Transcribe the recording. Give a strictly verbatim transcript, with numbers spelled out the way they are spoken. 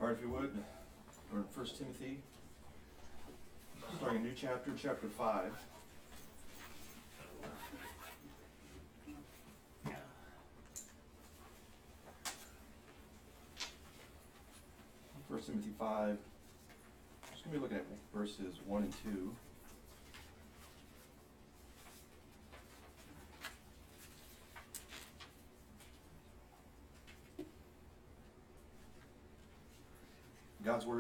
All right, if you would, we're in First Timothy, starting a new chapter, chapter five. First Timothy five. Just gonna be looking at verses one and two. God's word